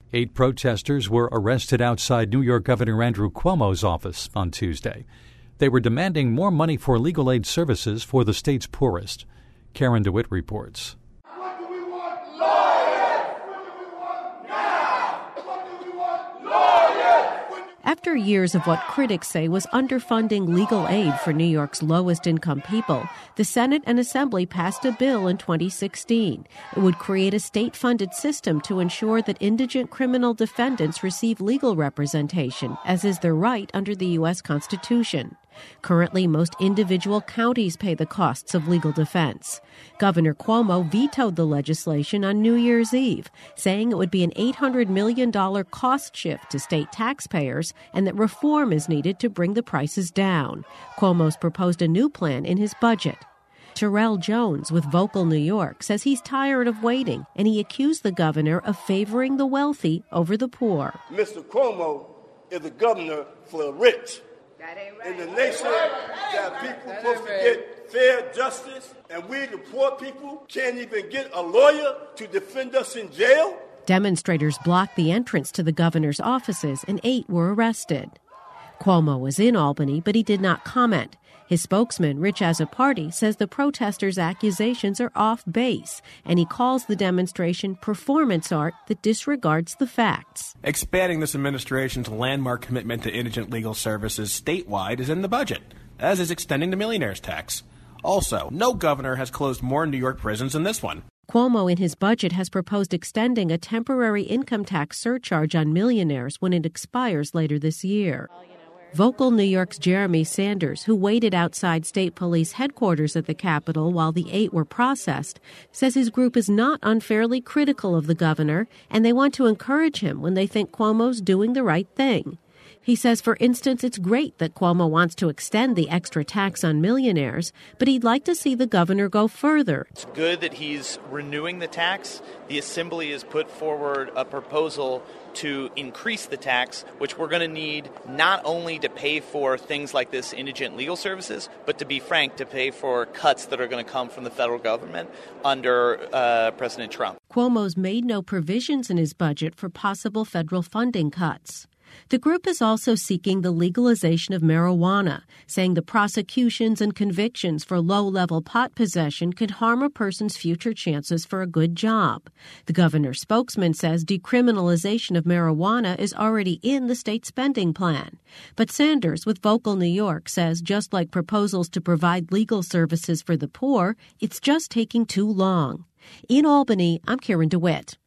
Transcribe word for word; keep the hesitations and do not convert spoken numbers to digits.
Eight protesters were arrested outside New York Governor Andrew Cuomo's office on Tuesday. They were demanding more money for legal aid services for the state's poorest. Karen DeWitt reports. What do we want? Lawyers! What do we want now? What do we want? Lawyers! After years of what critics say was underfunding legal aid for New York's lowest-income people, the Senate and Assembly passed a bill in twenty sixteen. It would create a state-funded system to ensure that indigent criminal defendants receive legal representation, as is their right under the U S Constitution. Currently, most individual counties pay the costs of legal defense. Governor Cuomo vetoed the legislation on New Year's Eve, saying it would be an eight hundred million dollars cost shift to state taxpayers and that reform is needed to bring the prices down. Cuomo's proposed a new plan in his budget. Terrell Jones with Vocal New York says he's tired of waiting, and he accused the governor of favoring the wealthy over the poor. Mister Cuomo is a governor for the rich. That ain't right. In the nation that people are supposed to get fair justice, and we, the poor people, can't even get a lawyer to defend us in jail? Demonstrators blocked the entrance to the governor's offices, and eight were arrested. Cuomo was in Albany, but he did not comment. His spokesman, Rich Azzopardi, says the protesters' accusations are off base, and he calls the demonstration performance art that disregards the facts. Expanding this administration's landmark commitment to indigent legal services statewide is in the budget, as is extending the millionaire's tax. Also, no governor has closed more New York prisons than this one. Cuomo, in his budget, has proposed extending a temporary income tax surcharge on millionaires when it expires later this year. Vocal New York's Jeremy Sanders, who waited outside state police headquarters at the Capitol while the eight were processed, says his group is not unfairly critical of the governor, and they want to encourage him when they think Cuomo's doing the right thing. He says, for instance, it's great that Cuomo wants to extend the extra tax on millionaires, but he'd like to see the governor go further. It's good that he's renewing the tax. The Assembly has put forward a proposal to increase the tax, which we're going to need not only to pay for things like this indigent legal services, but to be frank, to pay for cuts that are going to come from the federal government under uh, President Trump. Cuomo's made no provisions in his budget for possible federal funding cuts. The group is also seeking the legalization of marijuana, saying the prosecutions and convictions for low-level pot possession could harm a person's future chances for a good job. The governor's spokesman says decriminalization of marijuana is already in the state spending plan. But Sanders with Vocal New York says just like proposals to provide legal services for the poor, it's just taking too long. In Albany, I'm Karen DeWitt.